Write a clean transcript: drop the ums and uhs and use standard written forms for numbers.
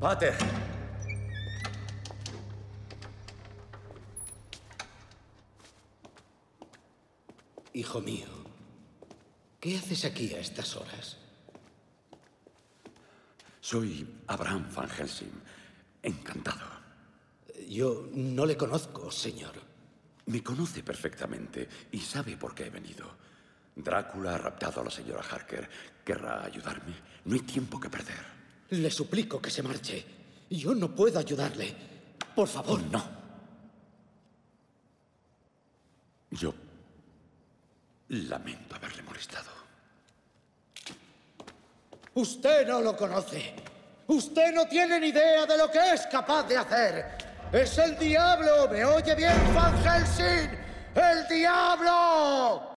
Pater. Hijo mío, ¿qué haces aquí a estas horas? Soy Abraham Van Helsing. Encantado. Yo no le conozco, señor. Me conoce perfectamente y sabe por qué he venido. Drácula ha raptado a la señora Harker. ¿Querrá ayudarme? No hay tiempo que perder. Le suplico que se marche. Yo no puedo ayudarle. Por favor. Oh, no. Yo lamento haberle molestado. Usted no lo conoce. Usted no tiene ni idea de lo que es capaz de hacer. ¡Es el diablo! ¿Me oye bien, Van Helsing? ¡El diablo!